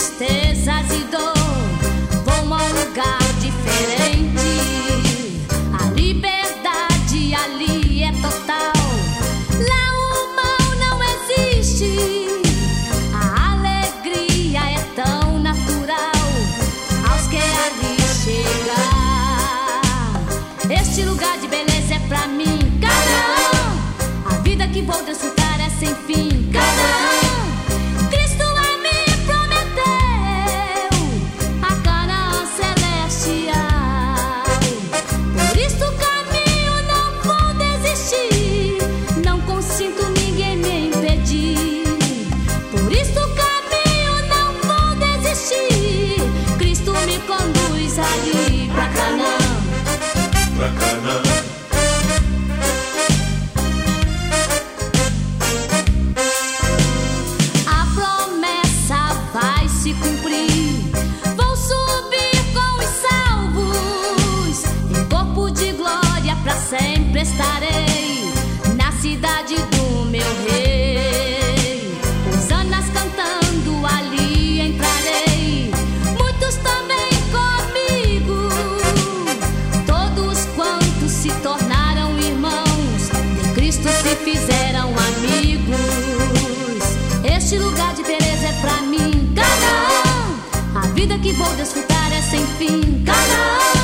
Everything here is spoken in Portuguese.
tristezas e dor, vou a um lugar diferente. A liberdade ali é total. Lá o mal não existe. A alegria é tão natural aos que ali chegar. Este lugar de beleza é pra mim, Canaã. A vida que vou desfrutar é sem fim, Canaã. Me conduz ali pra Canaã, pra Canaã. A promessa vai se cumprir. Vou subir com os salvos, em corpo de glória pra sempre estarei na cidade do meu rei. Hosanas cantando ali entrarei. Muitos também se tornaram irmãos, de Cristo se fizeram amigos. Este lugar de beleza é pra mim, Canaã. A vida que vou desfrutar é sem fim, Canaã.